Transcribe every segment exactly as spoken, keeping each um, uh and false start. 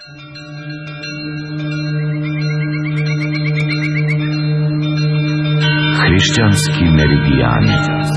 Hrišćanski meridijani.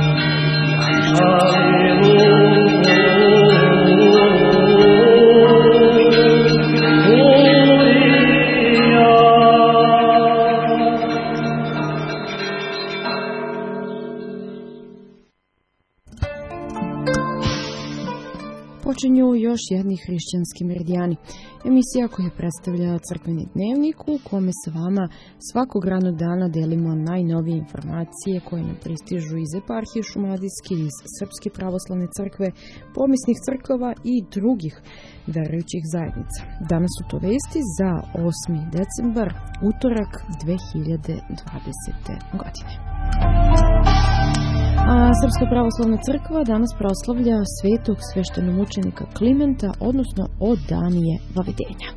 Počinju još jedni hrišćanski meridijani, emisija koja predstavlja crkveni dnevnik u kome sa vama svakog radnog dana delimo najnovije informacije koje nam pristižu iz eparhije Šumadijske, iz Srpske pravoslavne crkve, pomisnih crkava i drugih verujućih zajednica. Danas su to vesti za osmi decembar, utorak dve hiljade dvadesete. godine. A Srpska pravoslavna crkva danas proslavlja svetog sveštenomučenika Klimenta, odnosno od Danije Vavedenja.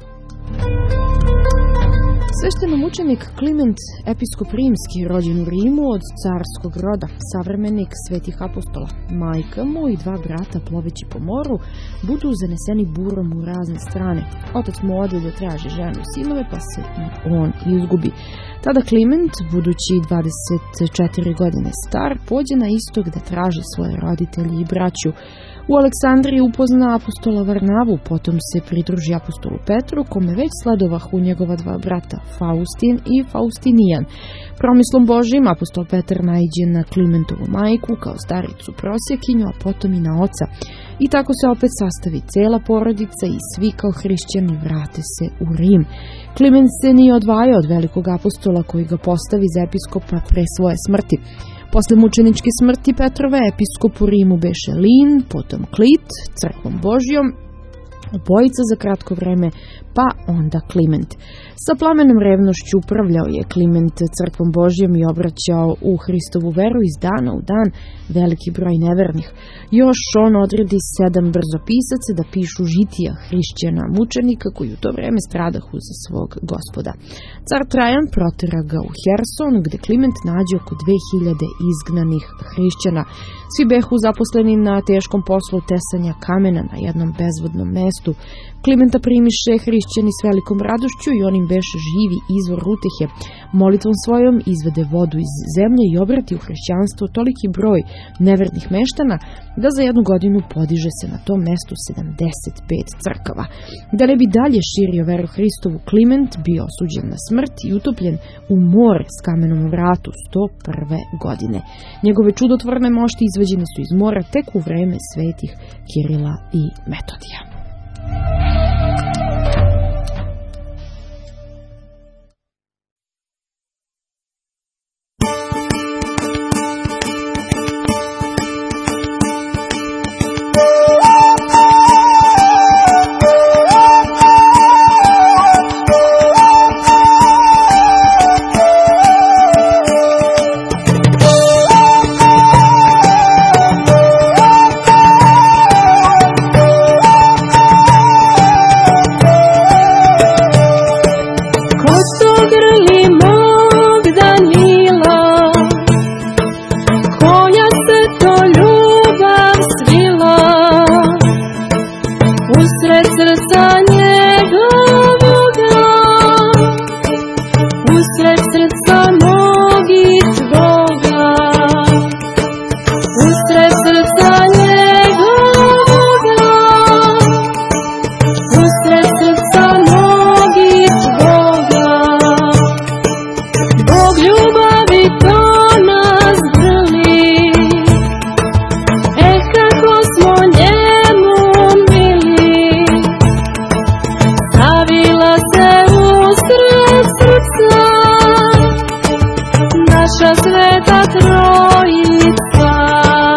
Sveštenomučenik Kliment, episkop rimski, rođen u Rimu od carskog roda, savremenik svetih apostola. Majka mu i dva brata ploveći po moru budu zaneseni burom u razne strane. Otac mu ode da traži ženu i sinove, pa se i on izgubi. Tada Kliment, budući dvadeset četiri godine star, pođe na istok da traži svoje roditelje i braću. U Aleksandriji upozna apostola Varnavu, potom se pridruži apostolu Petru, kome već sledovah u njegova dva brata, Faustin i Faustinijan. Promislom Božim apostol Petar naiđe na Klimentovu majku kao staricu prosjekinju, a potom i na oca. I tako se opet sastavi cela porodica i svi kao hrišćani vrate se u Rim. Kliment se nije odvajao od velikog apostola koji ga postavi za episkopa pre svoje smrti. Posle mučeničke smrti Petrove, episkop u Rimu beše Lin, potom Klit, crkvom Božjom, obojica za kratko vreme, pa onda Kliment. Sa plamenom revnošću upravljao je Kliment crkvom Božjom i obraćao u Hristovu veru iz dana u dan veliki broj nevernih. Još on odredi sedam brzopisaca da pišu žitija hrišćana mučenika koji u to vreme stradahu za svog gospoda. Car Trajan protera ga u Herson, gde Kliment nađe oko dve hiljade izgnanih hrišćana. Svi behu zaposleni na teškom poslu tesanja kamena na jednom bezvodnom mestu. Klimenta primiše hrišćani s velikom radošću i on im beše živi izvor utehe. Molitvom svojom izvede vodu iz zemlje i obrati u hrišćanstvo toliki broj nevernih meštana da za jednu godinu podiže se na tom mestu sedamdeset pet crkava. Da ne bi dalje širio veru Hristovu, Kliment bio osuđen na smrt i utopljen u more s kamenom u vratu sto prve. godine. Njegove čudotvorne mošti izvađene su iz mora tek u vreme svetih Kirila i Metodija.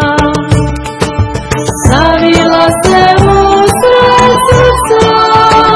Savila se usred srca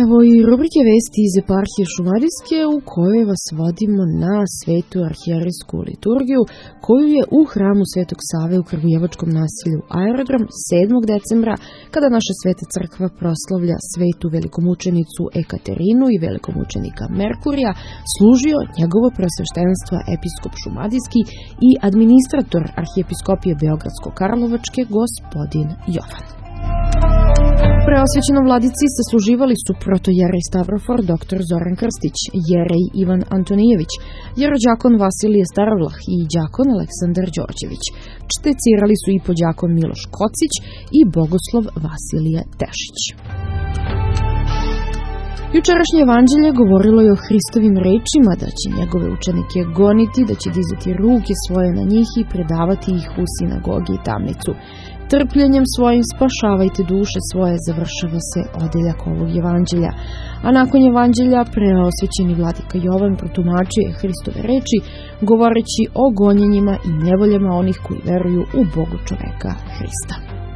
Evo i rubrike vesti iz eparhije Šumadijske u kojoj vas vodimo na svetu arhijerejsku liturgiju koju je u hramu Svetog Save u Kragujevačkom naselju Aerodrom sedmog decembra, kada naša sveta crkva proslavlja svetu velikomučenicu Ekaterinu i velikomučenika Merkurija, služio njegovo preosveštenstvo episkop Šumadijski i administrator arhijepiskopije Beogradsko-Karlovačke gospodin Jovan. Preosvećenom vladici sasluživali su protojerej Stavrofor dr Zoran Krstić, jerej Ivan Antonijević, jerođakon Vasilije Starovlah i đakon Aleksandar Đorđević. Čtecirali su i podđakon Miloš Kocić i bogoslov Vasilije Tešić. Jučerašnje evanđelje govorilo je o Hristovim rečima da će njegove učenike goniti, da će dizati ruke svoje na njih i predavati ih u sinagogi i tamnicu. Trpljenjem svojim spašavajte duše svoje, završava se odeljak ovog evanđelja. A nakon evanđelja preosvećeni vladika Jovan protumačuje Hristove reči, govoreći o gonjenjima i nevoljama onih koji veruju u Bogu čoveka Hrista.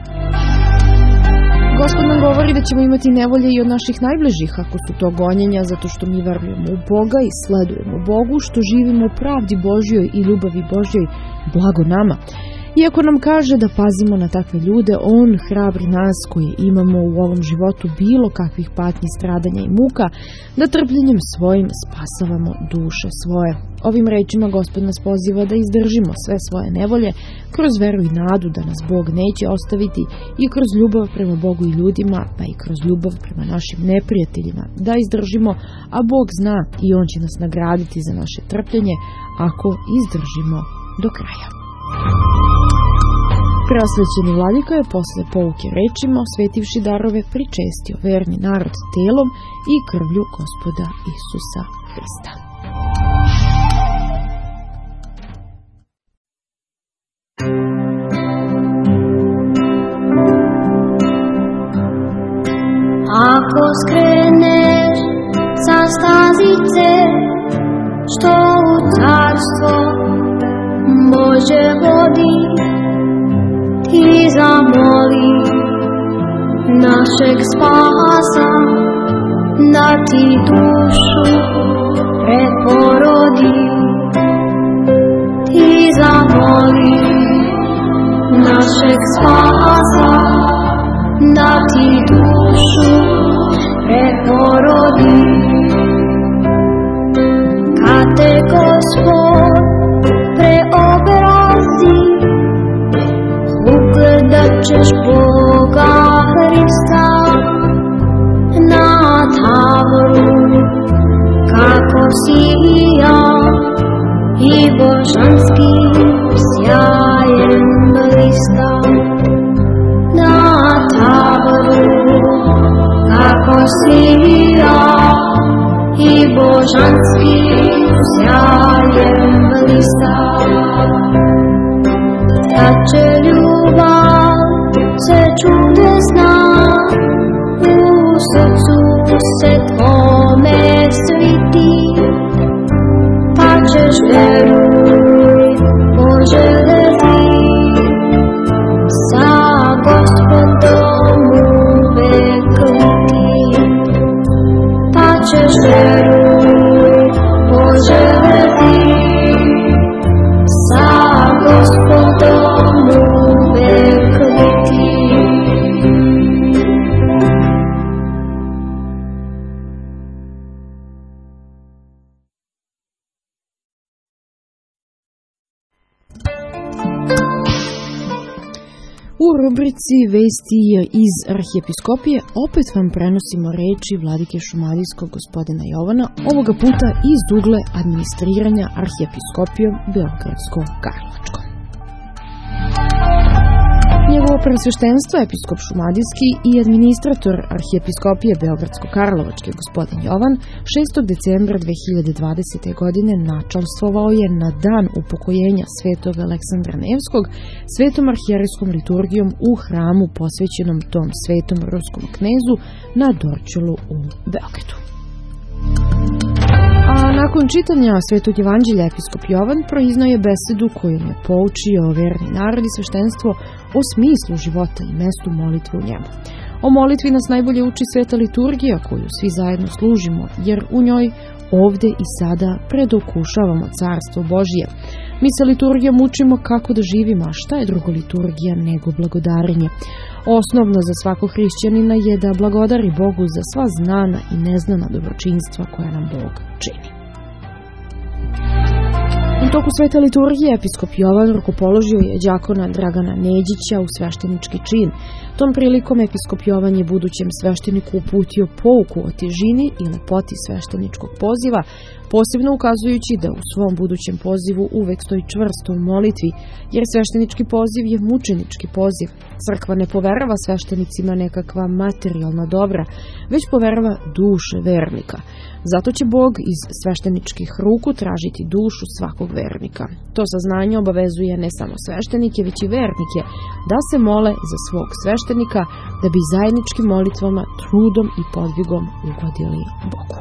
Gospod nam govori da ćemo imati nevolje i od naših najbližih, ako su to gonjenja, zato što mi verujemo u Boga i sledujemo Bogu, što živimo u pravdi Božjoj i ljubavi Božjoj, blago nama. Iako nam kaže da pazimo na takve ljude, on hrabri nas koji imamo u ovom životu bilo kakvih patnji, stradanja i muka, da trpljenjem svojim spasavamo duše svoje. Ovim rečima Gospod nas poziva da izdržimo sve svoje nevolje kroz veru i nadu da nas Bog neće ostaviti i kroz ljubav prema Bogu i ljudima, pa i kroz ljubav prema našim neprijateljima, da izdržimo, a Bog zna i on će nas nagraditi za naše trpljenje ako izdržimo do kraja. Preosvećeni vladika je posle pouke rečima, osvetivši darove, pričestio verni narod telom i krvlju Gospoda Isusa Hrista. Ako skreneš sa stazice, što u carstvo Bože vodi, ti zamoli našeg spasa, da ti dušu preporodi. Ti zamoli našeg spasa, da ti dušu preporodi. Kad te Gospod preobrazi, ugledat ćeš Boga Hrista na Tavoru, kako sija i božanskim sjajem blista. Na Tavoru, kako sija i božanskim sjajem blista. Kad će ljubav se čudesna u srcu se tvome sviti, pa ćeš veruj poželjeti sa Gospodom uvek biti. Pa ćeš veruj poželjeti sa Gospodom uvek biti. U rubrici Vesti iz arhijepiskopije opet vam prenosimo reči vladike Šumadijskog gospodina Jovana, ovoga puta iz ugle administriranja arhijepiskopijom Beogradsko-Karlovačkom. Njegovo preosveštenstvo, episkop Šumadijski i administrator arhijepiskopije Beogradsko-Karlovačke gospodin Jovan šestog decembra dve hiljade dvadesete. godine načalstvovao je na dan upokojenja svetog Aleksandra Nevskog svetom arhijerejskom liturgijom u hramu posvećenom tom svetom ruskom knezu na Dorćolu u Beogradu. A nakon čitanja Svetog evanđelja episkop Jovan proiznao je besedu kojom je poučio verni narod i sveštenstvo o smislu života i mestu molitve u njemu. O molitvi nas najbolje uči sveta liturgija koju svi zajedno služimo, jer u njoj ovde i sada predokušavamo carstvo Božije. Mi se liturgijom učimo kako da živimo, a šta je drugo liturgija nego blagodarenje? Osnovno za svakog hrišćanina je da blagodari Bogu za sva znana i neznana dobročinstva koja nam Bog čini. U toku svete liturgije episkop Jovan rukopoložio je đakona Dragana Neđića u sveštenički čin. Tom prilikom episkop Jovan je budućem svešteniku uputio pouku o težini i lepoti svešteničkog poziva, posebno ukazujući da u svom budućem pozivu uvek stoji čvrsto u molitvi, jer sveštenički poziv je mučenički poziv. Crkva ne poverava sveštenicima nekakva materijalna dobra, već poverava duše vernika. Zato će Bog iz svešteničkih ruku tražiti dušu svakog vernika. To saznanje obavezuje ne samo sveštenike, već i vernike da se mole za svog sveštenika, da bi zajedničkim molitvama, trudom i podvigom ugodili Bogu.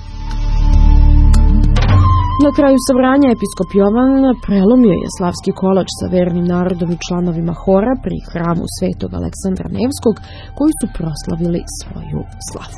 Na kraju sabranja episkop Jovan prelomio je slavski kolač sa vernim narodom i članovima hora pri hramu Svetog Aleksandra Nevskog, koji su proslavili svoju slavu.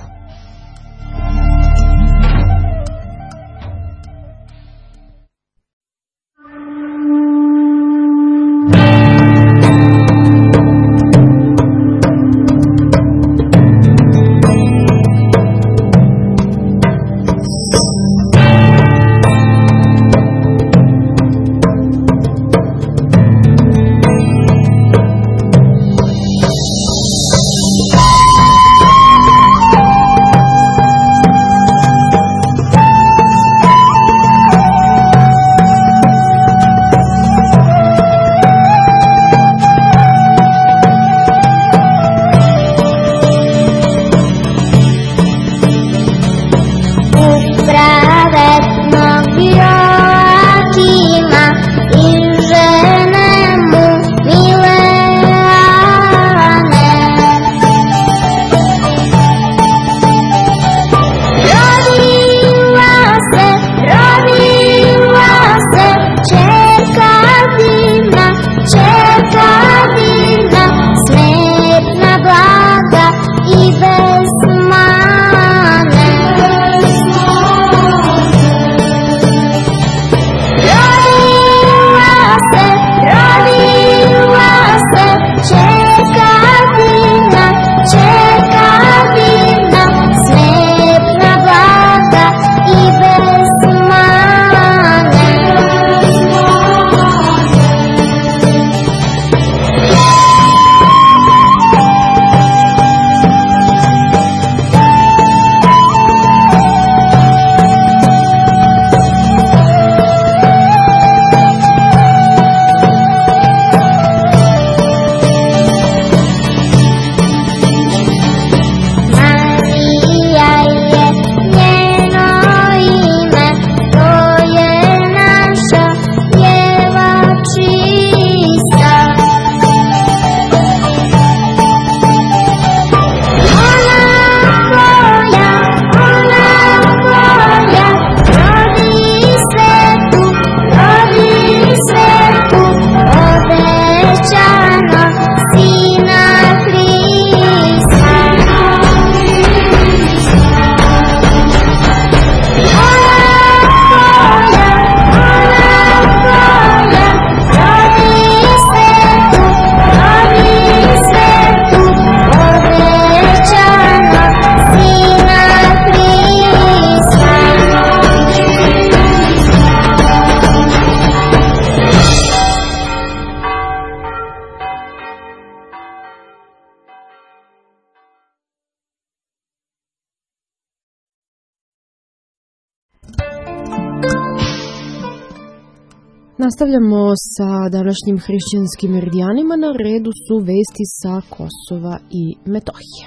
Nastavljamo sa današnjim hrišćanskim meridijanima. Na redu su vesti sa Kosova i Metohije.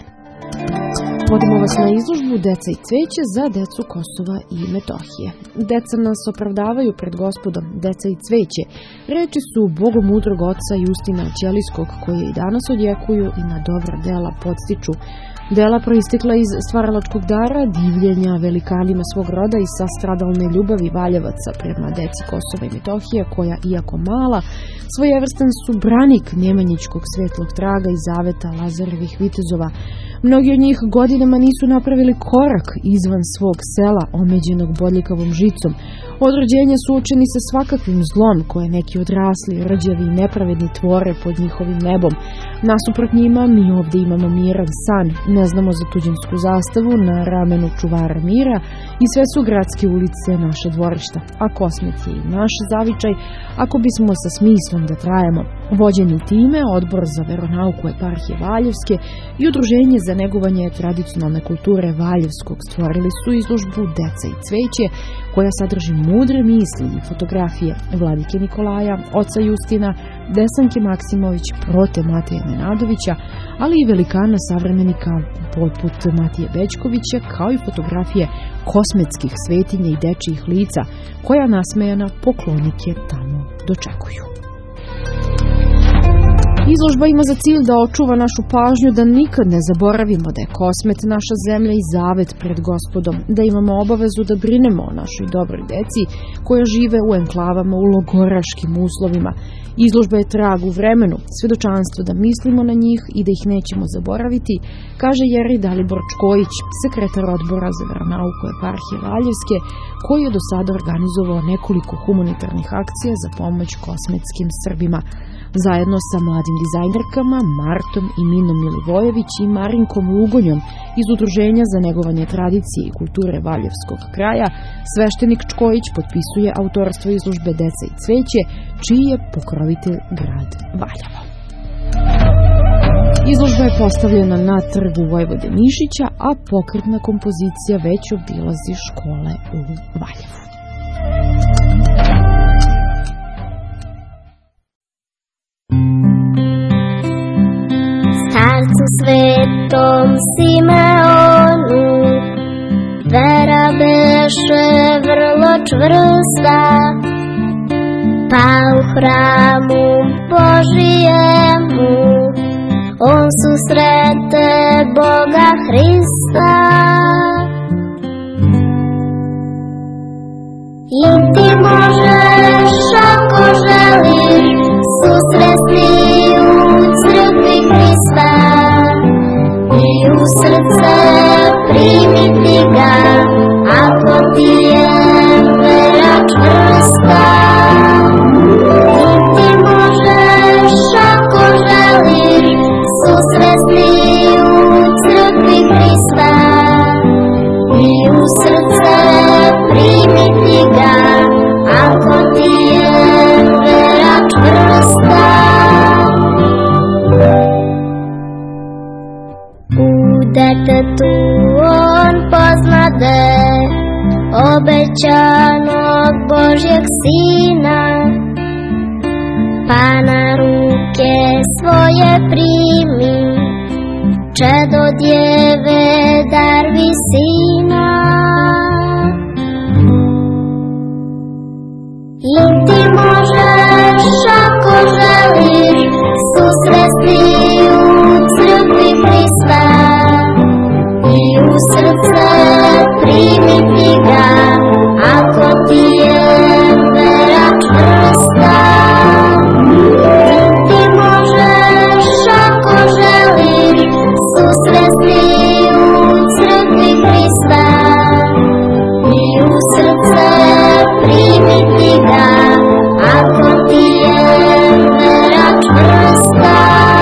Vodimo vas na izložbu Deca i cveće za decu Kosova i Metohije. Deca nas opravdavaju pred Gospodom, deca i cveće. Reči su bogomudrog oca Justina Ćelijskog, koje i danas odjekuju i na dobra dela podstiču. Dela proistekla iz stvaralačkog dara, divljenja velikanima svog roda i sastradalne ljubavi valjevaca prema deci Kosova i Metohije, koja, iako mala, svojevrstan su branik Nemanjićkog svetlog traga i zaveta Lazarevih vitezova. Mnogi od njih godinama nisu napravili korak izvan svog sela omeđenog bodljikavom žicom. Od rođenja suočeni sa svakakvim zlom koje neki odrasli, rđavi i nepravedni tvore pod njihovim nebom. Nasuprot njima mi ovdje imamo miran san, ne znamo za tuđinsku zastavu na ramenu čuvara mira i sve su gradske ulice naše dvorišta, a Kosmet je i naš zavičaj ako bismo sa smislom da trajemo. Vođeni time, Odbor za veronauku eparhije Valjevske i Udruženje za negovanje tradicionalne kulture Valjevskog stvorili su izložbu Deca i cveće, koja sadrži mudre misli i fotografije Vladike Nikolaja, oca Justina, Desanke Maksimović, prote Mateja Nenadovića, ali i velikana savremenika poput Matije Bećkovića, kao i fotografije kosmetskih svetinja i dečijih lica, koja nasmejana poklonike tamo dočekuju. Izložba ima za cilj da očuva našu pažnju da nikad ne zaboravimo da je Kosmet naša zemlja i zavet pred Gospodom, da imamo obavezu da brinemo o našoj dobroj deci koja žive u enklavama u logoraškim uslovima. Izložba je trag u vremenu, svedočanstvo da mislimo na njih i da ih nećemo zaboraviti, kaže Jeri Dalibor Čkojić, sekretar Odbora za veronauku eparhije Valjevske, koji je do sada organizovao nekoliko humanitarnih akcija za pomoć kosmetskim Srbima. Zajedno sa mladim dizajnerkama Martom i Minom Milivojević i Marinkom Lugonjom iz Udruženja za negovanje tradicije i kulture Valjevskog kraja, sveštenik Čkojić potpisuje autorstvo izložbe Deca i cveće, čiji je pokrovitelj grad Valjevo. Izložba je postavljena na trgu Vojvode Mišića, a pokretna kompozicija već obilazi škole u Valjevu. Starcu svetom Simeonu vera beše vrlo čvrsta, pa u hramu Božijemu on susrete Boga Hrista. I ti možeš, ako želiš, susresti u crkvi Hrista i u srce primiti ga, ako ti je vera čvrsta. I ti možeš, ako želiš, susresti u crkvi Hrista i u srce primiti ga, ako ti je vera čvrsta. U detetu on poznade obećanog Božjeg Sina, pa na ruke svoje primi čedo djeve dar visina. I ti možeš, ako želiš, susresti u crkvi Hrista i u srce primiti ga, ako ti je vera čvrsta. I ti možeš, ako želiš, susresti u crkvi Hrista i u srce primiti ga, ako ti je vera čvrsta.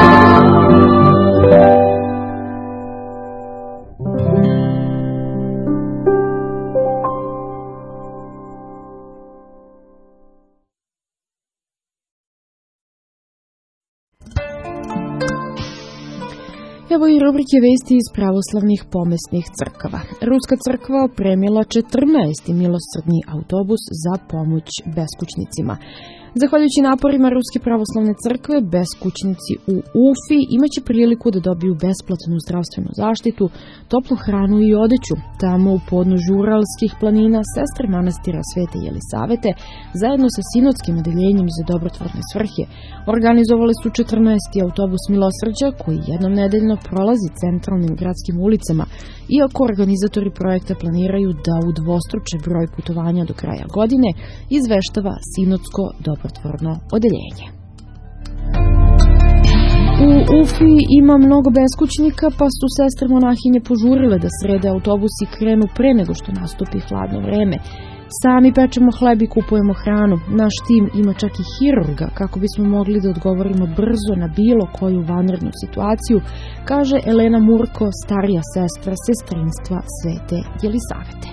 Evo i rubrike vesti iz pravoslavnih pomesnih crkava. Ruska crkva opremila četrnaesti milosrdni autobus za pomoć beskućnicima. Zahvaljujući naporima Ruske pravoslavne crkve, beskućnici u Ufi imaće priliku da dobiju besplatnu zdravstvenu zaštitu, toplu hranu i odeću. Tamo u podnožju Uralskih planina sestre manastira Svete Jelisavete zajedno sa sinodskim odeljenjem za dobrotvorne svrhe organizovali su četrnaesti autobus milosrđa koji jednom nedeljno prolazi centralnim gradskim ulicama, iako organizatori projekta planiraju da udvostruče broj putovanja do kraja godine, izveštava sinodsko dobrotvorno odeljenje. U Ufi ima mnogo beskućnika, pa su sestre monahinje požurile da srede autobusi i krenu pre nego što nastupi hladno vreme. Sami pečemo hleb i kupujemo hranu. Naš tim ima čak i hirurga kako bismo mogli da odgovorimo brzo na bilo koju vanrednu situaciju, kaže Elena Murko, starija sestra sestrinstva Svete Jelisavete.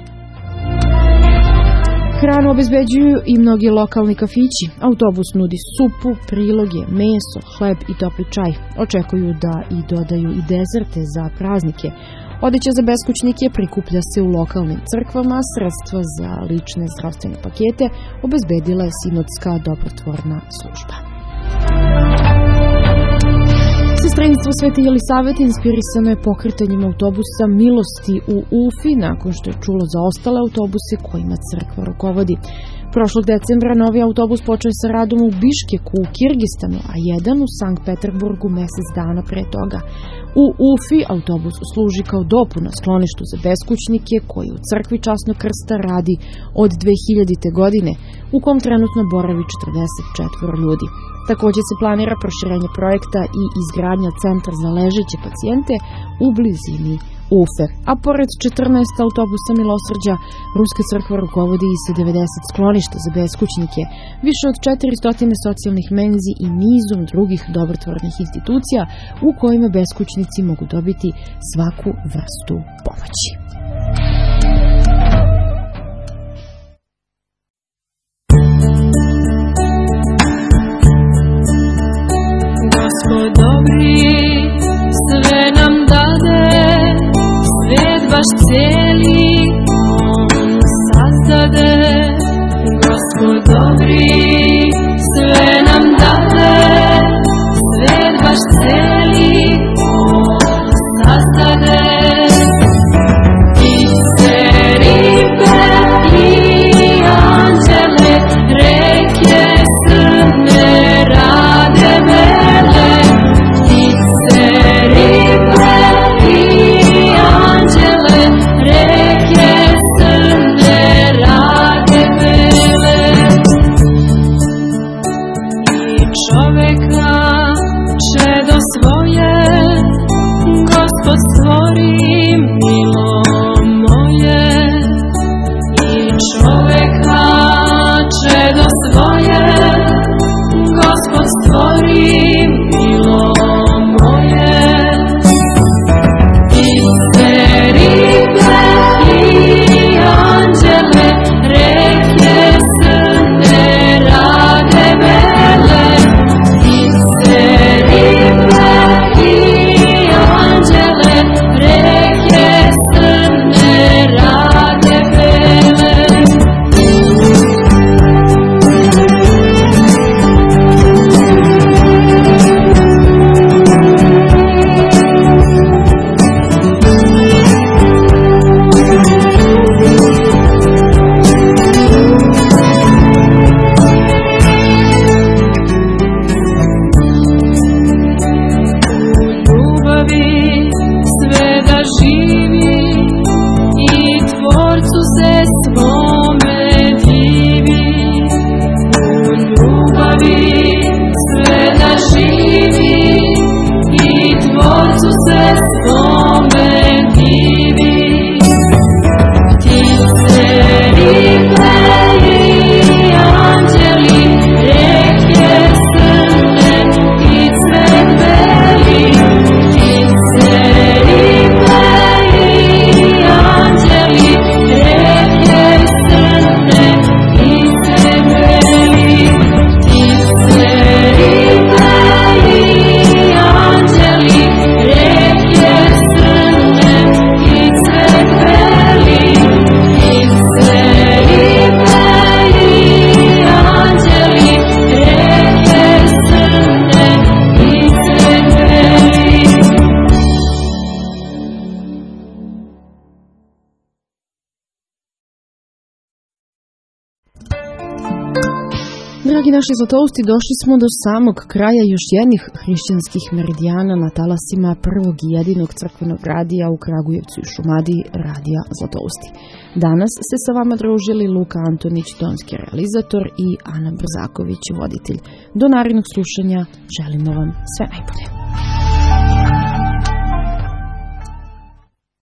Hranu obezbeđuju i mnogi lokalni kafići. Autobus nudi supu, priloge, meso, hleb i topli čaj. Očekuju da i dodaju i dezerte za praznike. Odeća za beskućnike prikuplja se u lokalnim crkvama, sredstva za lične zdravstvene pakete obezbedila je sinodska dobrotvorna služba. Sestrinstvo Svete Jelisavete inspirisano je pokretanjem autobusa Milosti u Ufi nakon što je čulo za ostale autobuse kojima crkva rukovodi. Prošlog decembra novi autobus počeo je sa radom u Biškeku u Kirgistanu, a jedan u Sankt Peterburgu mesec dana pre toga. U Ufi autobus služi kao dopuna skloništu za beskućnike koji u crkvi Časnog krsta radi od dve hiljadite. godine, u kom trenutno boravi četrdeset četvoro ljudi. Takođe se planira proširenje projekta i izgradnja centra za ležeće pacijente u blizini Ufe. A pored četrnaest autobusa milosrđa, Ruska crkva rukovodi i sa devedeset skloništa za beskućnike, više od četiristo socijalnih menzi i nizom drugih dobrotvornih institucija u kojima beskućnici mogu dobiti svaku vrstu pomoći. Gospod dobri, sve nam dade, svet baš cijeli on sazade. Gospod dobri, sve nam dade, svet baš cijeli on sazade. Ptice, ribe i anđele, reke strme, rade vele. Ptice, ribe i anđele, reke strme, rade vele. I čoveka čedo svoje Gospod stvori, milo moje. I čoveka čedo svoje Gospod stvori, milo moje. Ptice, ribe i anđele, reke strme, rade vele. Ptice, ribe i anđele, reke strme, rade vele. Ljubavi sve da živi i Tvorcu se svome divi. U ljubavi sve da živi i Tvorcu se svome divi. Ptice, ribe i anđeli, reke strme i svet beli. Ptice, ribe i anđeli, reke strme i svet beli. Ptice, ribe i anđeli, reke strme i svet beli. Ptice, ribe i anđeli, reke strme i svet beli. Dragi naši zlatousti, došli smo do samog kraja još jednih hrišćanskih meridijana na talasima prvog i jedinog crkvenog radija u Kragujevcu i Šumadiji, radija Zlatousti. Danas se sa vama družili Luka Antonić, tonski realizator, i Ana Brzaković, voditelj. Do narednog slušanja želimo vam sve najbolje.